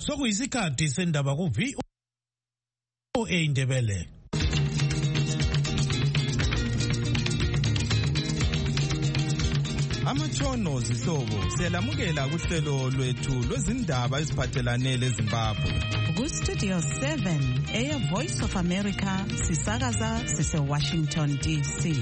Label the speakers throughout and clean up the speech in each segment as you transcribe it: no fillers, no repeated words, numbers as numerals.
Speaker 1: Sokuyisikhathi sendaba ku-VOA Indebele.
Speaker 2: Amatshono zihlobo siyalamukela kuhlelo lwethu lwezindaba eziphathelane leZimbabwe.
Speaker 3: Ku-Studio 7 Air Voice of America sisakaza sise-Washington DC.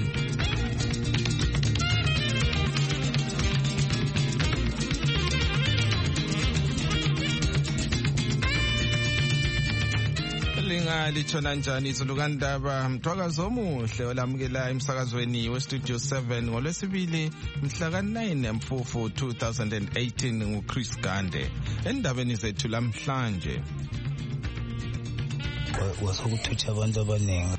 Speaker 2: Litshona njani izulukandaba mthwakazo omuhle olamukela emsakazweni weStudio 7 ngolwesibili mhla ka-9 Mfumfu 2018 nguChris Gande. Endabeni zethu lamhlanje
Speaker 4: wasokuthutha abantu abaningi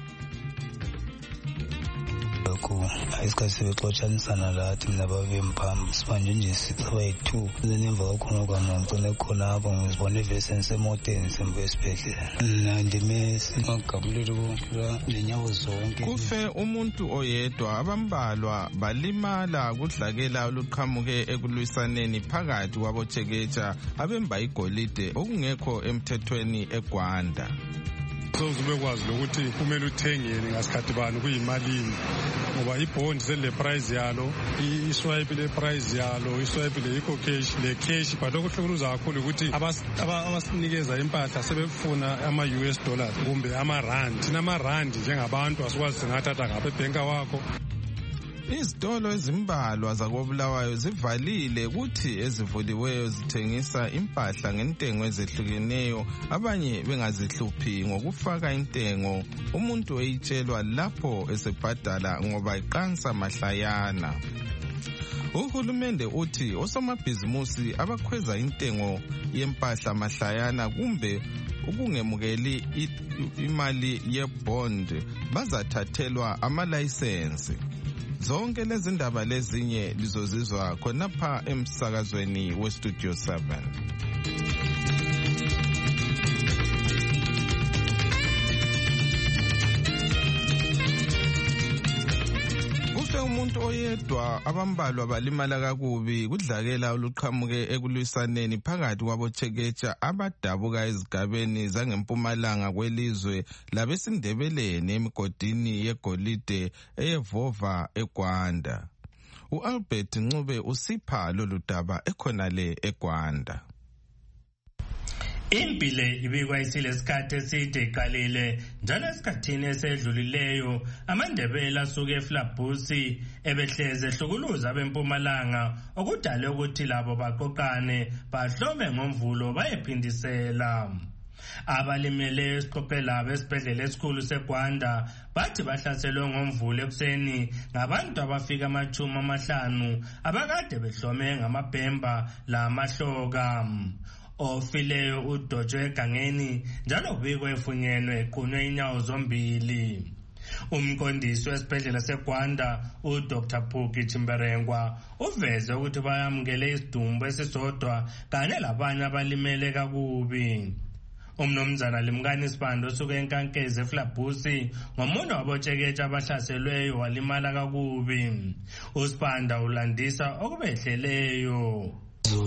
Speaker 4: isikhathi sebexotshanisana lathi mina babemphambi sibanje nje sibayi-2 emva kakhona kwamangcine khona apho ngizibona evesi engisemoteni sembuya esibhedlela ndimesi ngagabuleli konke nenyawo zonke.
Speaker 2: Kufe umuntu oyedwa, abambalwa balimala kudlakela oluqhamuke ekulwisaneni phakathi kwabotsheketsha abemba igolide okungekho emthethweni eGwanda.
Speaker 5: Uzubekwazi ukuthi kumele uthengeni ngasikhathi bani kuyimalini ngoba ibond sele price yalo iswipe le price yalo iswipe le iko cash le cash but okuhlukuluza kakhulu ukuthi abasinikeza impahla sebefuna ama-US dollars kumbe ama-rand. Thina ama-rand njengabantu asikwazi singathatha ngapha ebhenka wakho.
Speaker 2: Izitolo ezimbalwa zakoBulawayo zivalile kuthi ezivuliweyo zithengisa impahla ngentengo ezehlukeneyo, abanye bengazihluphi ngokufaka intengo umuntu eyitshelwa lapho esebhadala ngoba iqansa mahlayana. Uhulumende uthi osomabhizimusi abakhweza intengo yempahla mahlayana kumbe ukungemukeli imali yebond bazathathelwa amalayisensi. Zonke lezi ndaba lezinye lizozizwa khonapha emsakazweni weStudio 7. Kufe umuntu oyedwa, abambalwa balimala kakubi kudlakela oluqhamuke ekulwisaneni phakathi kwabotsheketsha abadabuka ezigabeni zangempumalanga kwelizwe labesindebeleni emigodini yegolide eyevova eGwanda. U-Albert Ncube usipha lolu daba ekhonale eGwanda.
Speaker 6: Impile ibikwa isilesikhathi eside iqalile njalo esikhathini esedlulileyo amaNdebele asuke eFlabusi ebehleze ehlukuluza abempumalanga okudale ukuthi labo baqoqane bahlome ngomvulo bayephindisela. Abalimele esiqophelabo esibhedlela esikhulu seGwanda bathi bahlaselwe ngomvulo ekuseni ngabantu abafika 50 abakade behlome ngamabhemba lamahloka. Ofileyo udojwe egangeni njalo kubikwa efunyenwe equnwe inyawo zombili. Umqondisi wesibhedlela seGwanda uDr Phuki Chimberengwa uveze ukuthi bayamukele isidumbu esisodwa kanye labanye abalimele kakubi. Umnomzana Limkani Sibando osuke eNkankezi eFlabusi ngomunye wabotsheketsha abahlaselweyo walimala kakubi. uSibanda ulandisa okubehleleyo.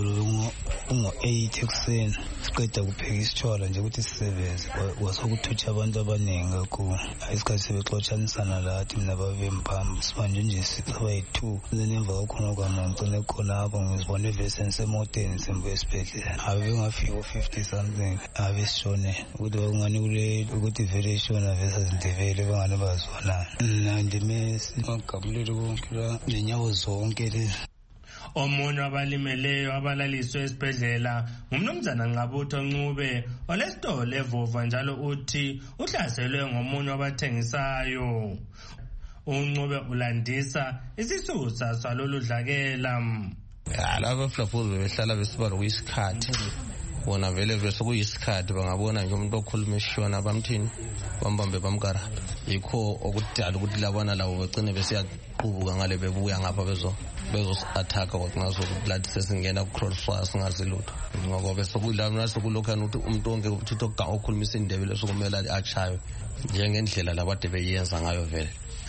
Speaker 4: Ungo-8 ekuseni siqeda kupheka isitshwala nje ukuthi sisebenze wasokuthutha abantu abaningi kakhulu isikhathi sebexotshanisana lathi mina babemphambi sibanje nje sibayi-2 emva kakhona kwamangcine khona apho ngizibona evesi engisemoteni sembuya esibhedlela bengafika u-50 something besishone ukuthi bakungani kule ukuthi vele ishona vese azindebele bangane bazonana ndimesi ngagabuleli konke nenyawo zonke lezi.
Speaker 6: Omunye abalimeleyo abalaliswe esibhedlela ngumnumzana Nqabutho Ncube olesitolo evova njalo uthi uhlaselwe ngomunye wabathengisayo. uNcube ulandisa isisusa salolu dlakela.
Speaker 7: Laba eFlabusi bebehlala besiba lokuyisikhathi bona vele sokuyisikhathi bangabona nje umuntu okhuluma eshona bamthini bambambe bamkara yikho okudala ukuthi labana labo begcine besiyaqubuka ngale bebuya ngapha bezosi-athaka ngazo lathi sesingena ku-crossfire singazilutho ngoba besokulana sokulokhana ukuthi umuntu onke ukuthi okhuluma isindebele sokumele atshaywe njengendlela labade beyenza ngayo vele.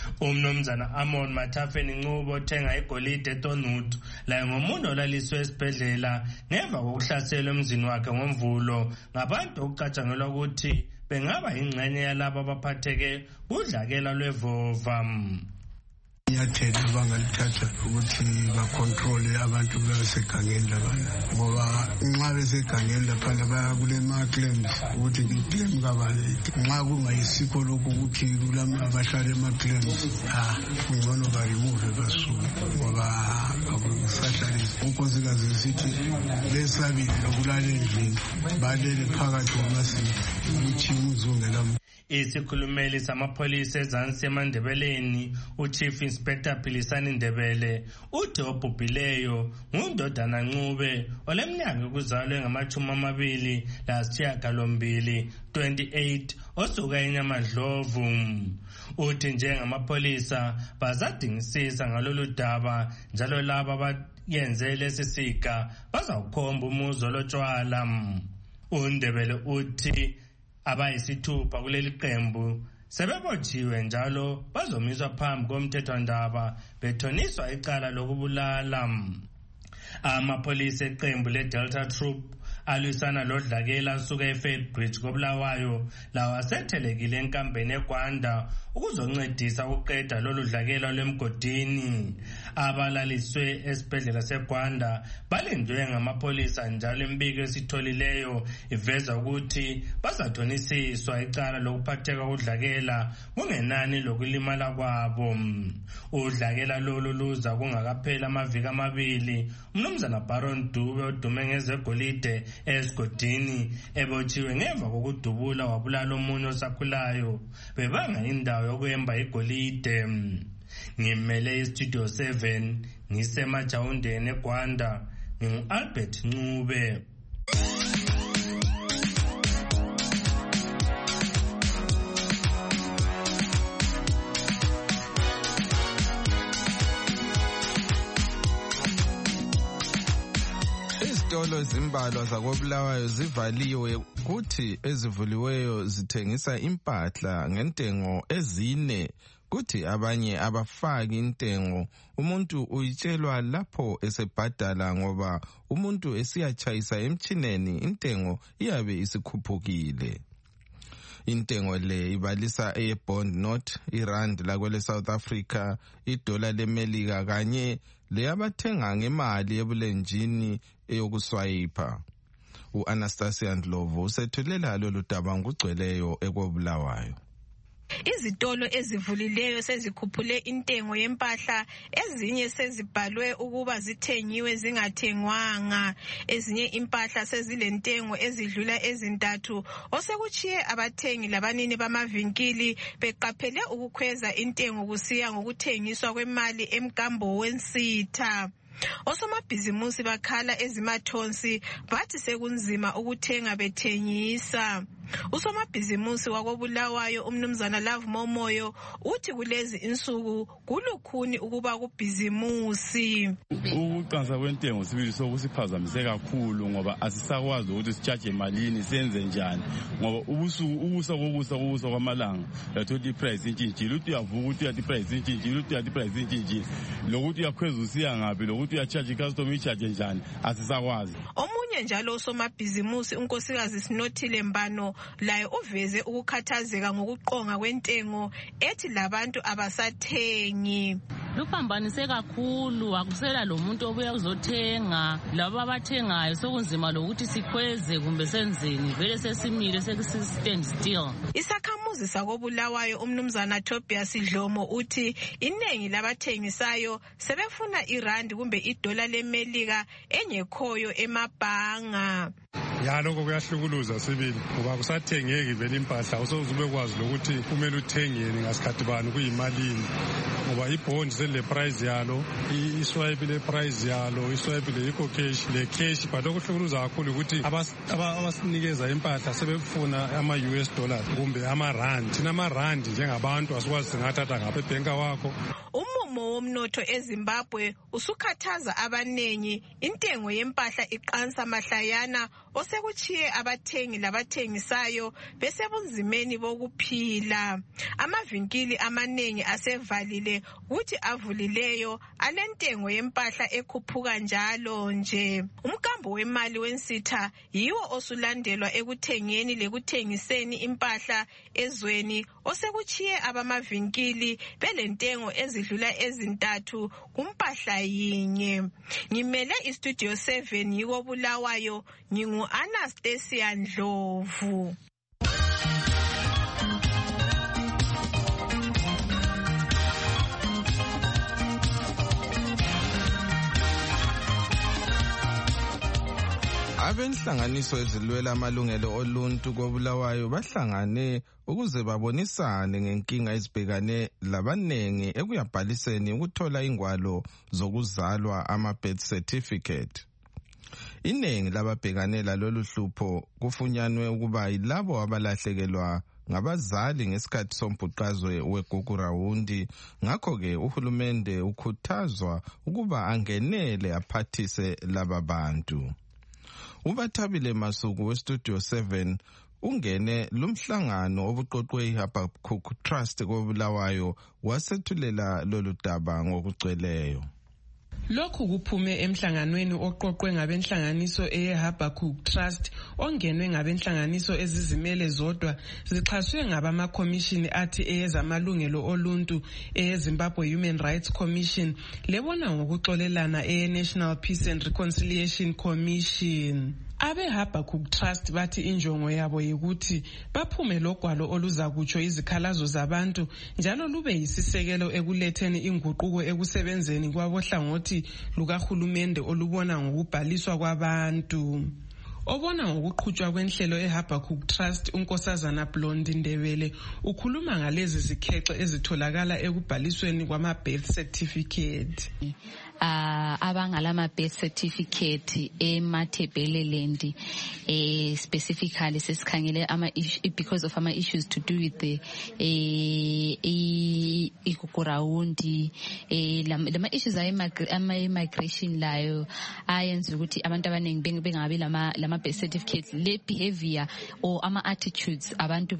Speaker 6: Umnumzana Amon Matafeni Ncubo othenga igolide eTonut laye ngomuntu olaliswe esibhedlela ngemva kokuhlaselwa emzini wakhe ngoMvulo ngabantu okucatshangelwa ukuthi bengaba ingxenye yalabo abaphatheke kudlakela lweVova.
Speaker 8: Nyathela abangalithatha ukuthi bakontrole abantu basegangeni labana ngoba nxa besegangeni laphana baya kule ma-claims ukuthi i-claim kabani nxa kungayisikho lokhu ukuthi kulama abahlala ema-claims kungcono bayimuve basuke ngoba akusahlalisi. Unkosikazi sithi besabile lokulala endlini balele phakathi kwamasiko ukuthi umzungela.
Speaker 6: Isikhulumeli samapholisa ezansi eMandebeleni uChief Inspector Philisani Ndebele uthi obhubhileyo ngundodana Ncube oleminyaka yokuzalwa engama-28 28 osuka eNyamadlovu. Uthi njengamapholisa bazadingisisa ngalolu daba njalo laba abayenze lesi siga bazawukhomba umuzi olotshwala. uNdebele uthi abayisithupha kuleli qembu sebebotshiwe njalo bazomiswa phambi komthethwandaba bethoniswa icala lokubulala. Amapholisa eqembu leDelta Troop alwisana lodlakela asuka eFaithbridge koBulawayo lawo asethelekile enkambeni eGwanda ukuzoncedisa ukuqeda lolu dlakela lwemgodini. Abalaliswe esibhedlela seGwanda balindwe ngamapholisa njalo imbiko esitholileyo iveza ukuthi bazathonisiswa icala lokuphatheka kudlakela kungenani lokulimala kwabo. Udlakela lolu luza kungakapheli amaviki 2. Umnumzana Baron Dube odume ngezegolide esigodini ebotshiwe ngemva kokudubula wabulala omunye osakhulayo bebanga indawo yokuhemba igolide. Ngimele iStudio 7 ngisemajawundeni eGwanda ngingu-Albert Ncube.
Speaker 2: Izitolo zimbalwa zakoBulawayo zivaliwe kuthi ezivuliweyo zithengisa impahla ngentengo ezine kuthi abanye abafaki intengo. Umuntu uyitshelwa lapho esebhadala ngoba umuntu esiyachayisa emchineni intengo iyabe isikhuphukile. Intengo le ibalisa eBond Note, iRand lakwele South Africa, iDollar leMelika kanye leyabathenga ngemali ebulenjini eyokuswayipa. U-Anastasia Ndlovu usethulela lolu daba ngugcweleyo ekobulawayo.
Speaker 9: Izitolo ezivulileyo sezikhuphule intengo yempahla, ezinye sezibhalwe ukuba zithengiwe zingathengwanga. Ezinye impahla sezilentengo ezidlula ezintathu osekuchiye abathengi labanini bamavinkili beqaphele ukukhweza intengo kusiya ngokuthengiswa kwemali emgambo wensitha. Osomabhizimusi bakhala ezimathonsi bathi sekunzima ukuthenga bethengisa. Usomabhizimusi wakoBulawayo umnumzana Love Momoyo uthi kulezi insuku kulukhuni ukuba kubhizimusi.
Speaker 10: Ukuqansa kwentengo sibili sokusiphazamise kakhulu ngoba asisakwazi ukuthi sichaje malini senze njani ngoba ukusa kwamalanga yathola iprice intshintshile uthi uyavuka ukuthi uyathi iprice intshintshile uthi uyathi iprice intshintshile lokuthi uyakhweza usiya ngaphi lokuthi uyachaje icustomer ichaje njani asisakwazi.
Speaker 9: Omunye njalo usomabhizimusi unkosikazi Sinothile Mbano laye uveze ukukhathazeka ngokuqonga kwentengo ethi labantu abasathengi.
Speaker 11: Luphambanise kakhulu akusela lo muntu obuya uzothenga labo abathengayo sokunzima lokuthi sikhweze kumbe senzeni vele sesimile sekustand still.
Speaker 9: Isakhamuzi sakoBulawayo umnumzana Tobias Dlomo uthi inengi labathengisayo sebefuna iRand kumbe iDollar leMelika engekhoyo emabhanga.
Speaker 5: Lokho kuyahlukuluza sibili ngoba kusathengeki vele impahla usozube kwazi lokuthi kumele uthengeni ngasikhathi bani kuyimalini ngoba ibond sele price yalo iswipe le price yalo iswipe le eco cash le cash but okuhlukuluza kakhulu ukuthi abasinikeza impahla sebefuna ama-US dollars kumbe ama-rand. Thina ama-rand njengabantu asikwazi singathatha ngapha ebhenka wakho.
Speaker 9: Umumo womnotho eZimbabwe usukhathaza abanengi. Intengo yempahla iqansa mahlayana osekuchiye abathengi labathengisayo besebunzimeni bokuphila. Amavinkili amanengi asevalile kuthi avulileyo alentengo yempahla ekhuphuka njalo nje. Umkambo wemali wensitha yiwo osulandelwa ekuthengeni lekuthengiseni impahla ezweni osekuchiye abamavinkili belentengo ezidlula ezintathu kumpahla yinye. Ngimele iStudio 7 yiko Bulawayo, ngingu Anastasia Ndlovu.
Speaker 2: Abenhlanganiso ezilwela amalungelo oluntu koBulawayo bahlangane ukuze babonisane ngenkinga ezibhekane labanengi ekuyabhaliseni ukuthola ingwalo zokuzalwa ama-birth certificate. Inengi lababhekane lalolu hlupho kufunyanwe ukuba yilabo abalahlekelwa ngabazali ngesikhathi sombhuqazwe weGugurawundi. Ngakho-ke uhulumende ukhuthazwa ukuba angenele aphathise laba bantu. Ubathabile Masuku weStudio 7 ungene lumhlangano obuqoqwe iHabakkuk Trust koBulawayo wasethulela lolu daba ngokugcweleyo.
Speaker 12: Lokhu kuphume emhlanganweni oqoqwe ngabenhlanganiso eHabakkuk Trust ongenwe ngabenhlanganiso ezizimele zodwa zixhaswe ngabamakhomishini athi eyezamalungelo oluntu eyeZimbabwe Human Rights Commission lebona ngokuxolelana eNational Peace and Reconciliation Commission. AbeHabakkuk Trust bathi injongo yabo yikuthi baphume logwalo oluzakutsho izikhalazo zabantu njalo lube yisisekelo ekuletheni inguquko ekusebenzeni kwabohlangothi lukahulumende olubona ngokubhaliswa kwabantu. Obona ngokuqhutshwa kwenhlelo eHabakkuk Trust uNkosazana Blondi Ndebele ukhuluma ngalezi zikhexe ezitholakala ekubhalisweni kwama-birth certificate.
Speaker 13: Abangalama birth certificate eMathebeleland specifically sesikhangele because of ama issues to do with the Gugurawundi lama issues immigration layo ayenza ukuthi abantu abaningi bengabi lama birth certificates le behavior or ama attitudes abantu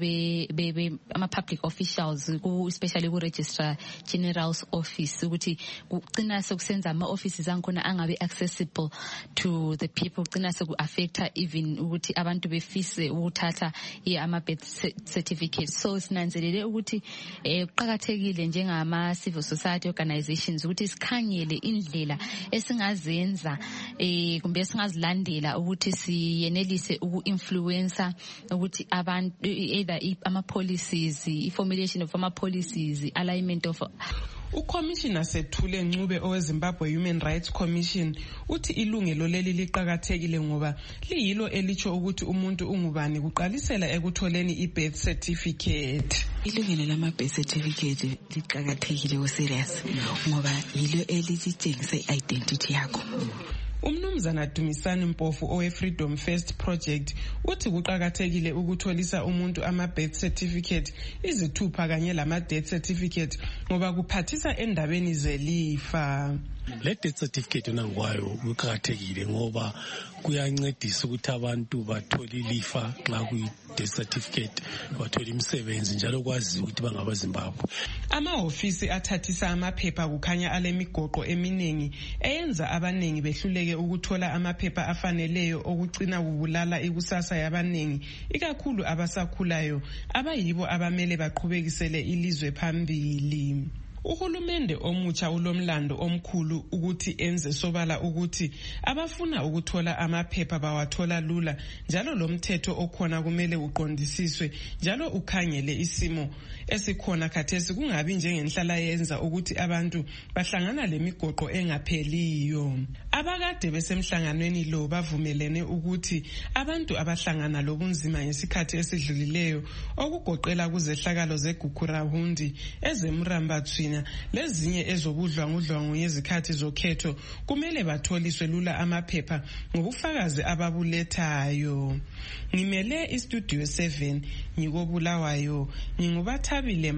Speaker 13: ama public officials especially ku registrar general's office ukuthi kucina sekusenza ama-offices ankhona angabe accessible to the people, kugcina seku-affecta even ukuthi abantu befise ukuthatha ama-birth certificates. So sinanzelele ukuthi kuqakathekile njengama-civil society organizations ukuthi sikhangele indlela esingazenza kumbe esingazilandela ukuthi siyenelise uku-influencer ukuthi abantu either ama-policies, i-formulation of ama-policies, alignment of
Speaker 12: uCommissioner Sethule Ncube oweZimbabwe Human Rights Commission uthi ilungelo leli liqhakathekile ngoba liyilo elicho ukuthi umuntu ungubani kuqalisela ekutholeni i-birth certificate.
Speaker 14: Ilungelo lama-birth certificate liqhakathekile serious ngoba yilo elitshengisa i-identity yakho.
Speaker 12: Umnumzana Dumisani Mpofu owe-Freedom First Project uthi kuqhakathekile ukutholisa umuntu ama-birth certificate izithupha kanye lama-death certificate ngoba kuphathisa endabeni zelifa.
Speaker 15: Le death certificate nangwayo kuqhakathekile ngoba kuyancedisa ukuthi abantu bathole ilifa nxa kuyi-death certificate, bathole imisebenzi njalo kwazi ukuthi bangaba Zimbabwe.
Speaker 12: Amahofisi athathisa amaphepha kukhanya alemigoqo eminengi eyenza abanengi behluleke ukuthola amaphepha afaneleyo okucina kubulala ikusasa yabanengi ikakhulu abasakhulayo abayibo abamele baqhubekisele ilizwe phambili. Uhulumende omutsha ulomlando omkhulu ukuthi enze sobala ukuthi abafuna ukuthola amaphepha bawathola lula njalo lomthetho okhona kumele uqondisiswe njalo ukhangele isimo esikhona khathesi kungabi njengenhlala yenza ukuthi abantu bahlangana lemigoqo engapheliyo. Abakade besemhlanganweni lo bavumelene ukuthi abantu abahlangana lobunzima ngesikhathi esidlulileyo okugoqela kuzehlakalo zeGugurawundi ezemrambathwini lezinye ezobudlwangudlwangu ngezikhathi zokhetho kumele batholiswe lula amaphepha ngobufakazi ababulethayo. Ngimele iStudio 7 ngikobulawayo ngingubathabile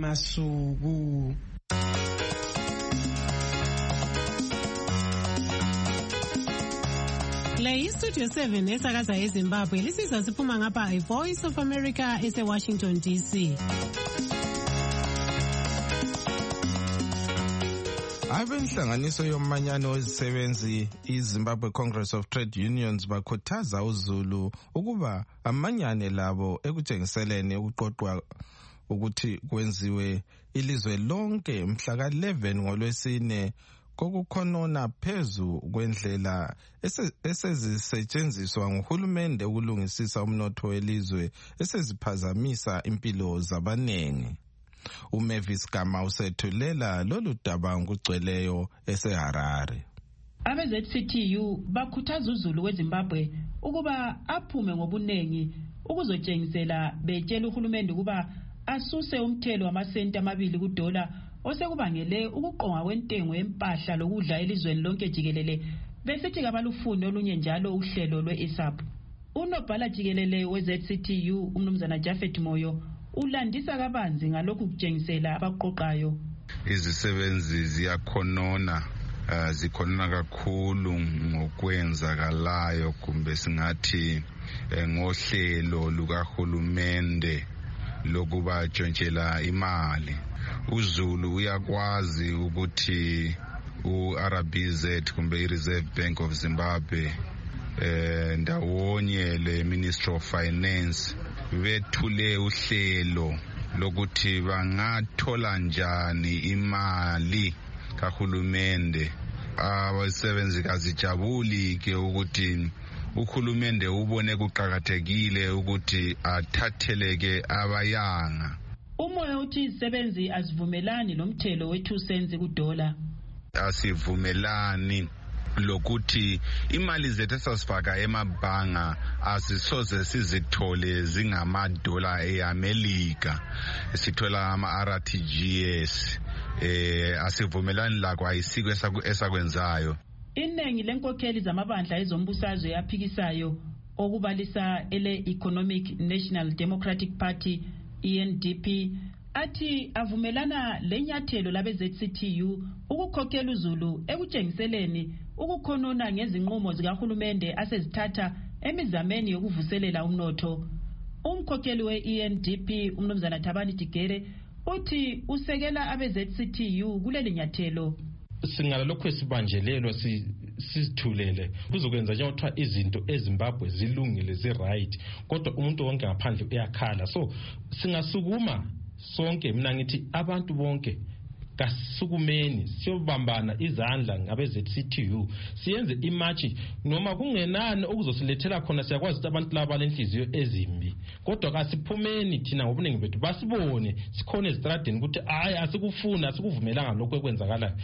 Speaker 12: Masuku.
Speaker 16: Le iStudio 7 esakaza eZimbabwe lisiza siphuma ngapha iVoice of America ese-Washington DC.
Speaker 2: Abenhlanganiso yomanyano wezisebenzi iZimbabwe Congress of Trade Unions bakhuthaza uZulu ukuba amanyane labo ekutshengiseleni ukuqoqwa ukuthi kwenziwe ilizwe lonke mhla ka-11 ngoLwesine kokukhonona phezu kwendlela esezisetshenziswa nguhulumende ukulungisisa umnotho welizwe eseziphazamisa impilo zabanengi. uMavis Gama usethulela lolu daba ngokugcweleyo eseHarare.
Speaker 17: Abe-ZCTU bakhuthaza uZulu weZimbabwe ukuba aphume ngobunengi ukuzotshengisela betshela uhulumende ukuba asuse umthelo wamasenti amabili kudola osekubangele ukuqonga kwentengo yempahla lokudla elizweni lonke jikelele besithi kabalufuni olunye njalo uhlelo lwe-ISAP. Unobhala jikelele we-ZCTU umnumzana Jafet Moyo ulandisa kabanzi ngalokhu kutshengisela abaqoqayo.
Speaker 18: Izisebenzi ziyakhonona zikhonona kakhulu ngokwenzakalayo kumbe singathi ngohlelo lukahulumende lokuba tshontshela imali. uZulu uyakwazi ukuthi uRBZ kumbe iReserve Bank of Zimbabwe ndawonye le Ministry of Finance bethule uhlelo lokuthi bangathola njani imali kahulumende. Abasebenzi kazijabuli ke ukuthi uhulumende ubone kuqhakathekile ukuthi athatheleke abayanga.
Speaker 17: Umoya uthi izisebenzi azivumelani lomthelo we2 cents kudola.
Speaker 18: Asivumelani lokuthi imali zethu esasifaka emabhanga asisoze sizithole zingamadola eAmelika, sithola ama-RTGS. Asivumelani lakho, ayisiko esakwenzayo.
Speaker 17: Iningi lenkokheli zamabandla ezombusazwe yaphikisayo okubalisa ele-Economic National Democratic Party ENDP athi avumelana lenyathelo labe-ZCTU ukukhokhela uZulu ekutshengiseleni ukukhonona ngezinqumo zikahulumende asezithatha emizameni yokuvuselela umnotho. Umkhokheli we-ENDP umnumzana Thabani Tigere uthi usekela abe-ZCTU kuleli nyathelo.
Speaker 19: Singalalokho esibanjelelwa sizithulele kuzokwenza njengokuthi izinto eZimbabwe zilungile zi-right, kodwa umuntu wonke ngaphandle uyakhala. So singasukuma sonke, mina ngithi abantu bonke kasukumeni siyobambana izandla ngabe-ZCTU siyenze imatchi noma kungenani okuzosilethela khona. Siyakwazi ukuthi abantu laba balenhliziyo ezimbi, kodwa kasiphumeni thina ngobuningi bethu basibone sikhona ezitradeni ukuthi hayi asikufuna asikuvumelanga lokho ekwenzakalayo.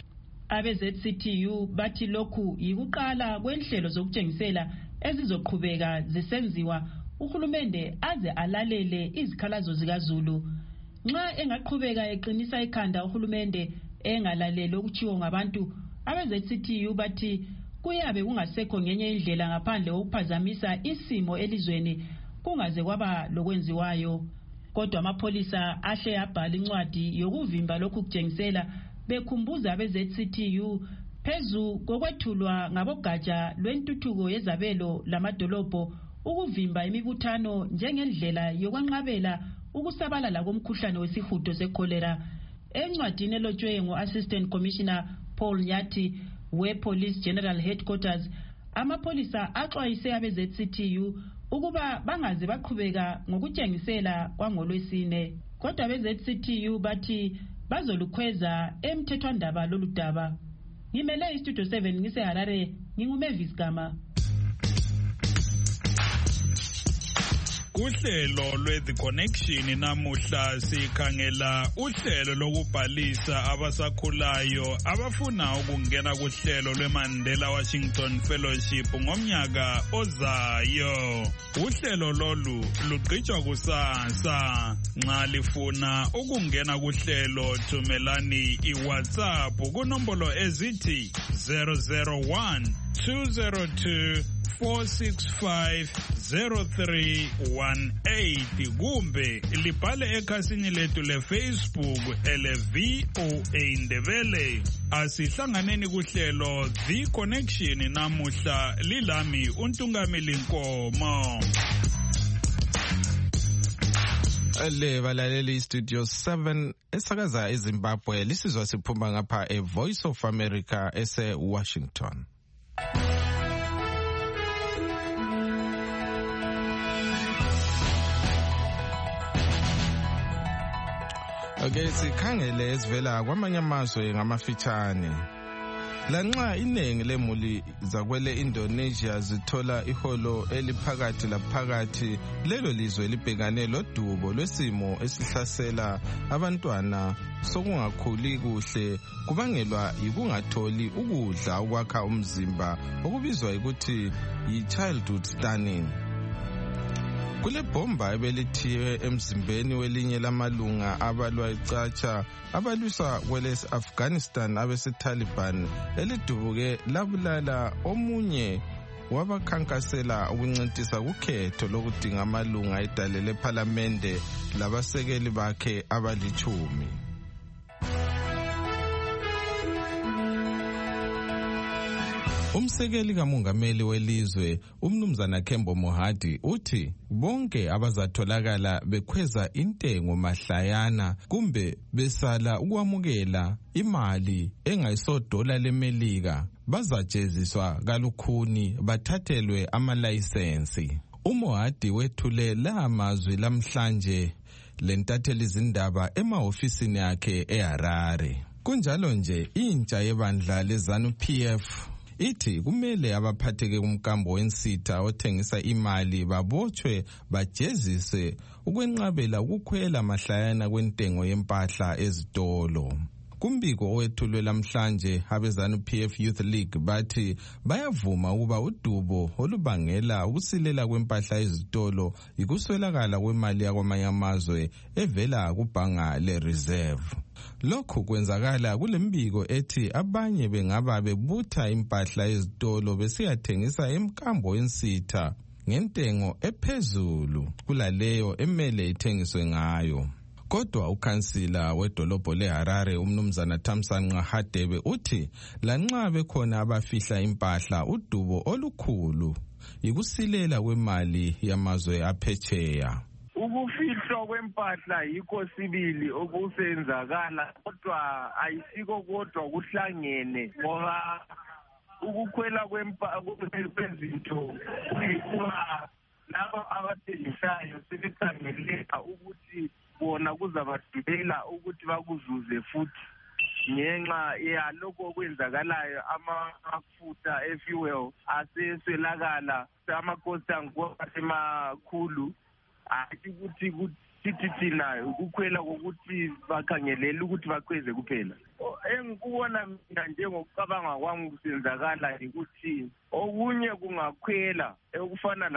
Speaker 17: Abe-ZCTU bathi lokhu yikuqala kwenhlelo zokutshengisela ezizoqhubeka zisenziwa uhulumende aze alalele izikhalazo zikaZulu. Nxa engaqhubeka eqinisa ikhanda uhulumende engalaleli okutshiwo ngabantu, abe-ZCTU bathi kuyabe kungasekho ngenye indlela ngaphandle kokuphazamisa isimo elizweni kungaze kwaba lokwenziwayo. Kodwa amapholisa ahle yabhala incwadi yokuvimba lokhu kutshengisela bekhumbuza abe-ZCTU phezu kokwethulwa ngabogatsha lwentuthuko yezabelo lamadolobho ukuvimba imibuthano njengendlela yokwenqabela ukusabalala komkhuhlane wesihudo sekholera. Encwadini elotshwe ngo-Assistant Commissioner Paul Nyathi we-Police General Headquarters, amapholisa axwayise abe-ZCTU ukuba bangaze baqhubeka ngokutshengisela kwangolwesine. Kodwa abe-ZCTU bathi bazolukhweza emthethwandaba lolu daba. Ngimele iStudio 7 ngiseHarare, nginguMavis Gama.
Speaker 20: Uhlelo lwe-The Connection namuhla sikhangela uhlelo lokubhalisa abasakhulayo abafuna ukungena kuhlelo lweMandela Washington Fellowship ngomnyaka ozayo. Uhlelo lolu lugqitshwa kusasa. Nxa lifuna ukungena kuhlelo thumelani iWhatsApp kunombolo ezithi 001 202 4650318 kumbe libhale ekhasini lethu leFacebook ele-VOA Indebele. Asihlanganeni kuhlelo The Connection namuhla lilami uNtungameli Nkomo.
Speaker 2: Le balaleli Studio 7 esakaza eZimbabwe lisizwa siphuma ngapha eVoice of America ese-Washington. Okay, sikhangele esivela kwamanye amazwe ngamafitshane. Lanxa iningi lemuli zakwele Indonesia zithola iholo eliphakathi laphakathi, lelo lizwe libhekane lodubo lwesimo esihlasela abantwana sokungakhuli kuhle kubangelwa yikungatholi ukudla okwakha umzimba okubizwa ukuthi yi-childhood stunning. Kule bhomba ebelithiwe emzimbeni welinye lamalunga abalwa icatsha abalwisa kwele Afghanistan abese-Taliban elidubuke labulala omunye wabakhankasela ukuncintisa kukhetho lokudinga amalunga edale lephalamende labasekeli bakhe abali-10. Umsekeli kamongameli welizwe umnumzana Kembo Mohadi uthi bonke abazatholakala bekhweza intengo mahlayana kumbe besala ukwamukela imali engayisodola leMelika bazajeziswa kalukhuni bathathelwe amalayisensi. uMohadi wethule la amazwi lamhlanje lentatheli izindaba emahofisini yakhe eHarare. Kunjalo nje intsha yebandla leZANU-PF ithi kumele abaphatheke kumkambo wensitha othengisa imali babotshwe bajezise ukwenqabela ukukhwela mahlayana kwentengo yempahla ezitolo. Kumbiko owethulwe lamhlanje abeZANU-PF Youth League bathi bayavuma ukuba udubo olubangela ukusilela kwempahla ezitolo ikuswelakala kwemali yakwamanye amazwe evela kubhanga le-Reserve. Lokhu kwenzakala kulembiko ethi abanye bengaba bebutha impahla ezitolo besiyathengisa emkambo wensitha ngentengo ephezulu kulaleyo emele ithengiswe ngayo. Kodwa ukhansila wedolobho leHarare umnumzana Thamsanqa Hadebe uthi lanxa bekhona abafihla impahla udubo olukhulu ikusilela kwemali yamazwe aphetsheya.
Speaker 21: Ukufihlwa kwempahla yikho sibili okusenzakala, kodwa ayisiko kodwa kuhlangene ngoba ukukhwela kwezinto kuyikuba labo abathengisayo sebekhangelela ukuthi bona kuzabadulela ukuthi bakuzuze futhi ngenxa yalokho okwenzakalayo. Amafutha e-fuel aseswelakala, amakosi angekho asemakhulu. Athi ukuthi sithi thina ukukhwela kokuthi bakhangelela ukuthi bakhweze kuphela. Engikubona mina njengokucabanga kwami kusenzakala ukuthi okunye kungakhwela ekufana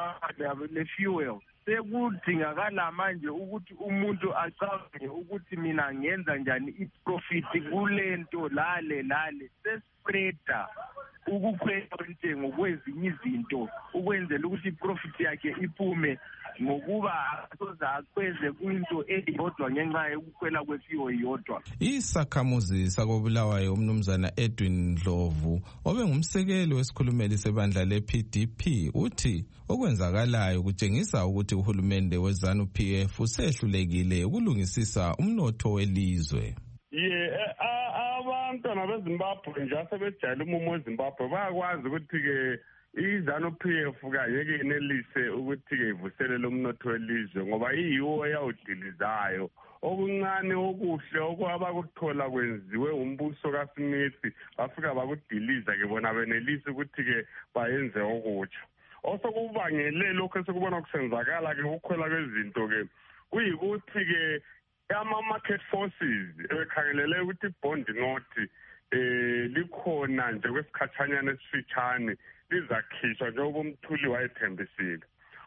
Speaker 21: le-fuel. Sekudingakala manje ukuthi umuntu acabange ukuthi mina ngenza njani i-profit kulento lale sespreada ukukhwela kwentengo kwezinye izinto ukwenzela ukuthi i-profit yakhe iphume ngokuba asoze akhweze kwinto eyodwa ngenxa yokukhwela kwefuel yodwa.
Speaker 2: Isakhamuzi sakobulawayo umnumzana Edwin Ndlovu obengumsekeli wesikhulumeli sebandla le-PDP uthi okwenzakalayo kutshengisa ukuthi uhulumende weZANU-PF usehlulekile ukulungisisa umnotho welizwe.
Speaker 22: Abantwana beZimbabwe nje asebejayele umumo weZimbabwe bayakwazi ukuthi-ke iZANU-PF kayeke yenelise ukuthi-ke ivuselele umnotho welizwe ngoba iyiwo eyawudilizayo. Okuncane okuhle okwabakuthola kwenziwe umbuso kaSmith bafika bakudiliza-ke bona benelise ukuthi-ke bayenze okutsha. Osokubangele lokho esekubona kusenzakala-ke ukukhwela kwezinto-ke kuyikuthi-ke ama-market forces ebekhangelele ukuthi ibhondi nothi likhona nje kwesikhatshanyana esifitshane lizakhishwa njengoba umthuli wayethembisile.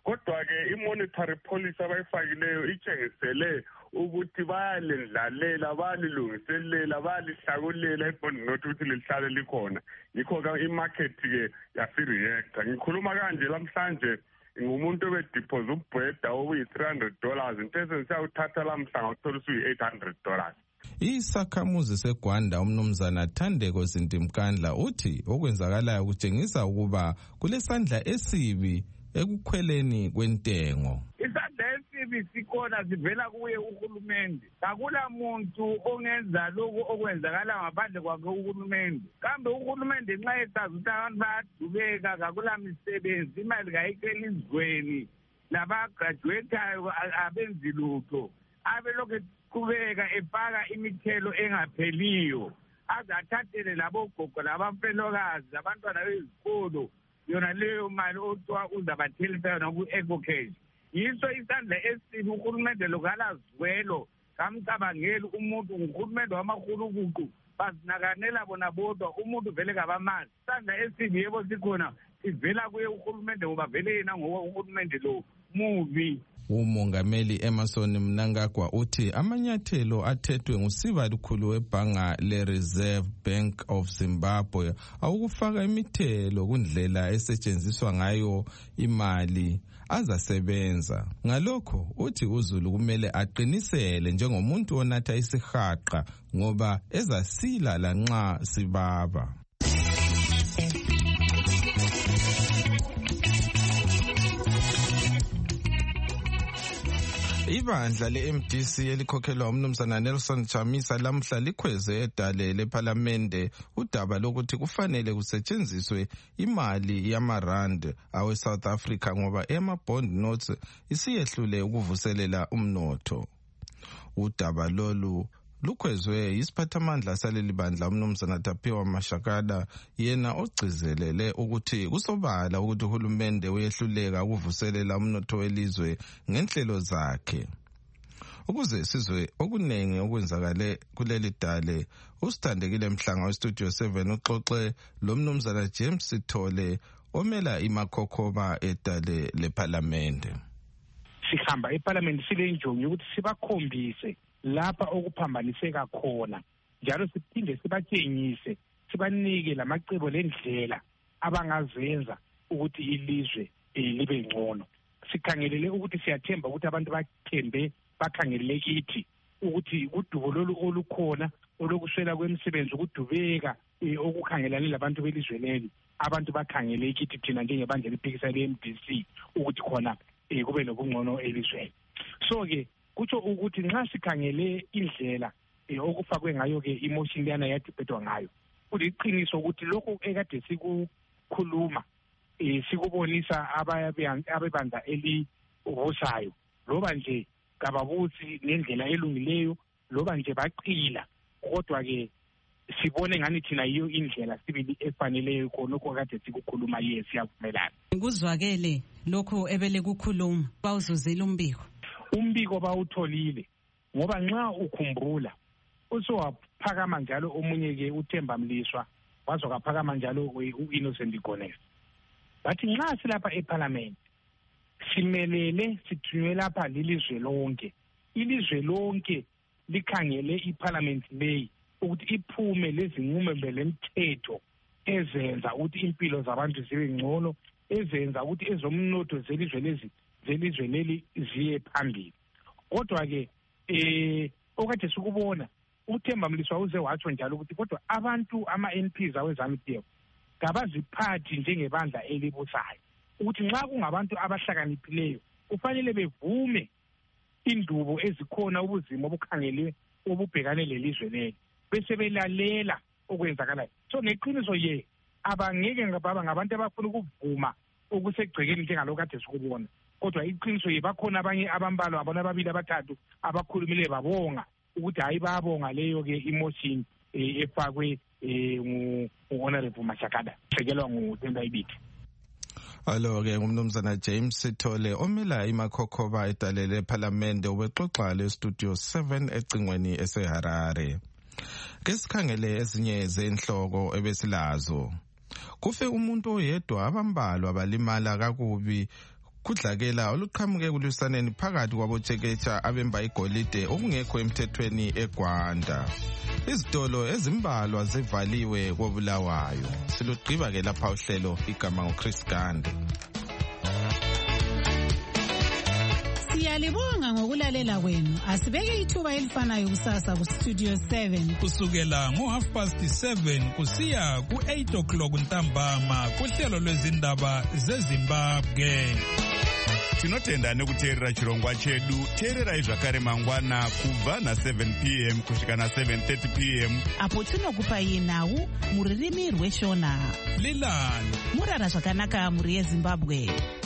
Speaker 22: kodwa-ke i-monetary policy abayifakileyo itshengisele ukuthi bayalendlalela, bayalilungiselela, bayalihlakulela ibhondi nothi ukuthi lihlale likhona. Yikho-ke imarket-ke yasi-reacta. Ngikhuluma kanje lamhlanje ngumuntu obediphose ubheda okuyi-$300 into esensiyawuthatha lamhla ngawuthola usuyi-$800.
Speaker 2: Isakhamuzi seGwanda umnumzana Thandeko Zintimkandla uthi okwenzakalayo kutshengisa ukuba kulesandla esibi ekukhweleni kwentengo.
Speaker 1: Isandla esibi sikhona sivela kuye uhulumende. Akula muntu ongenza lokho okwenzakala ngaphandle kwakhe uhulumende. Kambe uhulumende nxa esazi ukuthi abantu bayadubeka akula misebenzi, imali kayikho elizweni, labagraduateayo abenzi lutho, abelokhu qhubeka efaka imithelo engapheliyo, aze athathele labogogo labafelokazi abantwana bezikolo yona leyo mali othiwa uzabathelisa yona ku-ecocash. Yiso isandla esibi uhulumende lokalazwelo kamcabangeli umuntu, nguhulumende wamahulukuqu, bazinakanela bona bodwa, umuntu vele kabamazi. Isandla esibi yebo sikhona sivela kuye uhulumende ngoba vele yena ngoba uhulumende lo mubi.
Speaker 2: Umongameli Emerson Mnangagwa uthi amanyathelo athethwe ngusiba lukhulu webhanga le-Reserve Bank of Zimbabwe awukufaka imithelo kundlela esetshenziswa ngayo imali azasebenza. Ngalokho uthi uZulu kumele aqinisele njengomuntu onatha isihaqa ngoba ezasila lanxa sibaba. Ibandla le-MDC elikhokhelwa umnumzana Nelson Chamisa lamhla likhweze edale lephalamende udaba lokuthi kufanele kusetshenziswe imali yamarand awe-South Africa ngoba ema-bond notes isiyehlule ukuvuselela umnotho. Udaba lolu lukhwezwe yisiphathamandla saleli bandla umnumzana Tapiwa Mashakada, yena ogcizelele ukuthi kusobala ukuthi uhulumende uyehluleka ukuvuselela umnotho welizwe ngenhlelo zakhe. Ukuze sizwe okunengi okwenzakale kuleli dale, usithandekile Mhlanga weStudio 7 uxoxe lomnumzana James Sithole omela imakhokhoba edale lephalamende.
Speaker 3: Sihamba eParliament silenjongo ukuthi sibakhombise lapha okuphambaniseka khona, njalo siphinde sibatshengise, sibanike lamacebo lendlela abangazenza ukuthi ilizwe libe ngcono. Sikhangelele ukuthi siyathemba ukuthi abantu bathembe bakhangelele kithi ukuthi udubo lolu olukhona olokuswela kwemisebenzi, ukudubeka okukhangelane labantu belizwe leli, abantu bakhangele kithi thina njengebandla eliphikisa le-MDC ukuthi khona kube nokungcono elizweni. So-ke kutsho ukuthi nxa sikhangele indlela okufakwe ngayo-ke imotion leyana yadibhetwa ngayo, kuliqiniso ukuthi lokhu ekade sikukhuluma sikubonisa abebandla elivusayo, loba nje kababuthi ngendlela elungileyo, loba nje baqila, kodwa-ke sibone ngani thina yiyo indlela sibili efaneleyo khonokho kade sikukhuluma. Ye, siyavumelana.
Speaker 16: Kuzwakele lokho ebele kukhuluma, bawuzuzile umbiko.
Speaker 3: Umbiko bawutholile ngoba nxa ukhumbula usowaphakama njalo omunye-ke uThemba Mliswa, wazokaphakama njalo u-Innocent Gonesi. Bathi nxa silapha eParliament simelele sithunywe lapha lilizwe lonke, ilizwe lonke likhangele iParliament leyi ukuthi iphume lezinqumo lemthetho ezenza ukuthi impilo zabantu zibe ngcono, ezenza ukuthi ezomnotho zelizwe leli ziye phambili. Kodwa-ke okade sikubona uThemba Mliswa uze watsho njalo ukuthi kodwa abantu ama-MPs aweZANU-PF kabaziphathi njengebandla elibusayo, ukuthi nxa kungabantu abahlakaniphileyo kufanele bevume indubo ezikhona, ubuzima obukhangele obubhekane lelizwe leli, bese belalela okwenzakalayo. So ngeqiniso abangeke baba ngabantu abafuna ukuvuma okusegcekeni njengalokho kade sikubona, kodwa iqiniso bakhona abanye abambalwa, abona ababili abathathu abakhulumile babonga ukuthi hayi babonga leyo-ke imotion efakwe ngu-Honorable Mashakada sekelwa nguThemba Ibithi.
Speaker 2: Alo-ke ngumnumzana James Sithole omela imakhokhoba edalele ephalamende ubexoxa leStudio 7 ecingweni eseHarare. Kesikhangele ezinye zenhloko ebesilazo. Kufe umuntu oyedwa, abambalwa balimala kakubi kudlakela oluqhamuke kulwisaneni phakathi kwabotsheketsha abemba igolide okungekho emthethweni eGwanda. Izitolo ezimbalwa zivaliwe koBulawayo. Silugqiba ke lapha uhlelo, igama nguChris Gande.
Speaker 16: Siyalibonga ngokulalela kwenu. Asibeke ithuba elifanayo kusasa kuStudio 7
Speaker 20: kusukela ngo7:30 kusiya ku8:00 ntambama kuhlelo lwezindaba zeZimbabwe.
Speaker 4: Tinotenda nekuteerera chirongwa chedu. Teererai zvakare mangwana kubva na7 p.m. kusvika na7:30 p.m.
Speaker 7: apo tinokupai nhau muririmi rweshona.
Speaker 20: Lilani
Speaker 7: murara zvakanaka muri yeZimbabwe.